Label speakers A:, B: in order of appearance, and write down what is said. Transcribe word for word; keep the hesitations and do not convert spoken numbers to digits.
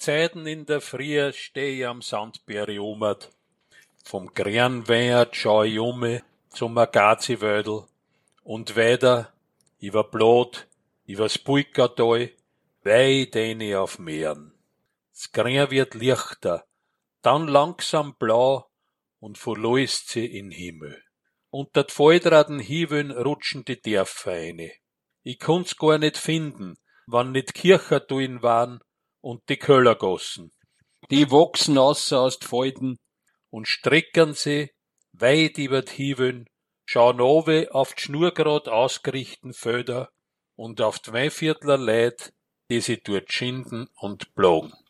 A: Zeiten in der Früh steh ich am Sandberg ummert. Vom grünen Weihert schau ich um zum Agazi-Wödel. Und weiter, über Blut, übers Bulkatal, wei den ich auf Meeren. Das Grün wird lichter, dann langsam blau und verlässt sie in Himmel. Unter d'Faldraden Hieweln rutschen die Dörfer eine. Ich konnt's gar nicht finden, wann nicht Kirchertuin waren und die Köllergossen. Die wachsen außer aus d'Falden und streckern sie weit über d'Hieweln, schauen owe auf d'schnurgerad ausgerichteten Felder und auf d'Weinviertler Leid, die sie dort schinden und plagen.